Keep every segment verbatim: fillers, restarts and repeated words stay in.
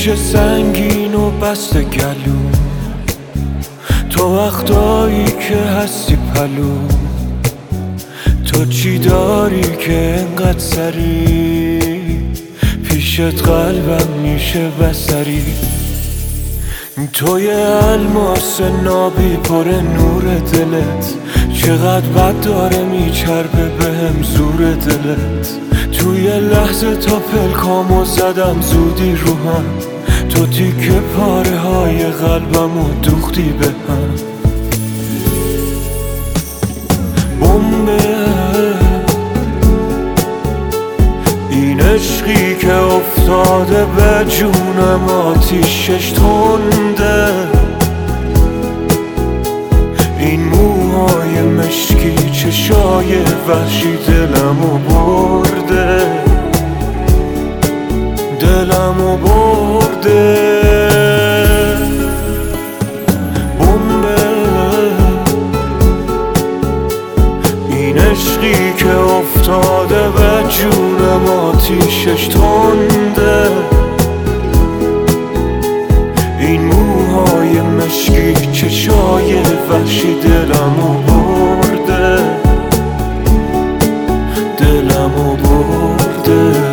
میشه سنگین و بسته گلو، تو وقتایی که هستی پلو. تو چی داری که انقدر سری پیشت قلبم میشه بسری؟ تو یه الماس نابی پر نور دلت، چقدر بد داره میچربه بهم زور دلت. توی لحظه تا پلکامو زدم زودی رو هم، تو تیکه پاره های قلبمو دوختی به هم. بمبه این عشقی که افتاده به جونم آتیشش تنده، این موهای مشکی چشای وحشی دلمو برده، دلمو برده. بمبه این عشقی که افتاده به جونم آتیشش تنده، این موهای مشکی چشای وحشی دلمو برده، دلمو برده.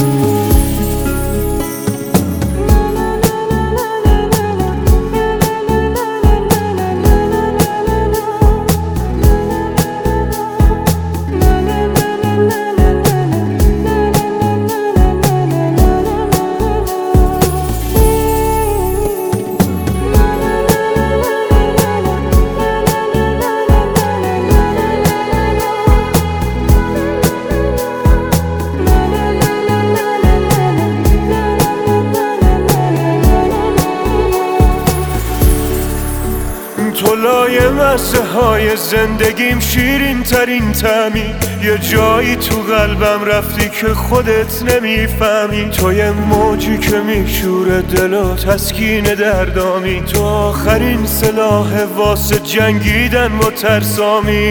تو لایه مزه های زندگیم شیرین ترین طعمی، یه جایی تو قلبم رفتی که خودت نمیفهمی. تو یه موجی که میشوره دل و تسکین دردامی، تو آخرین سلاح واسه جنگیدن با ترسامی.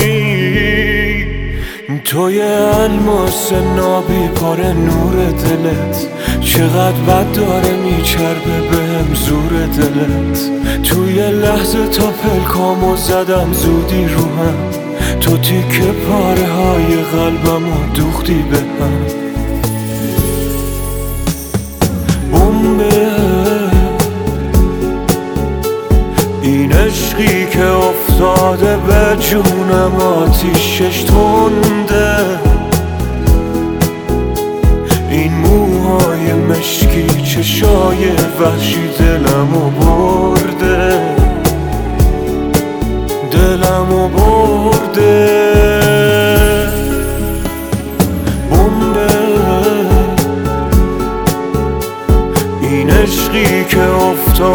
تو یه الماس نابی پر نور دلت، چقدر بد داره میچربه بهم زور دلت. توی لحظه تا پلکامو زدم زودی رو هم، تو تیکه پاره های قلبمو دوختی به هم. بمبه این عشقی که افتاده به جونم آتیشش تنده، این موهای مشکی چشای وحشی دلمو برده، دلمو برده. بمبه این عشقی که افتاده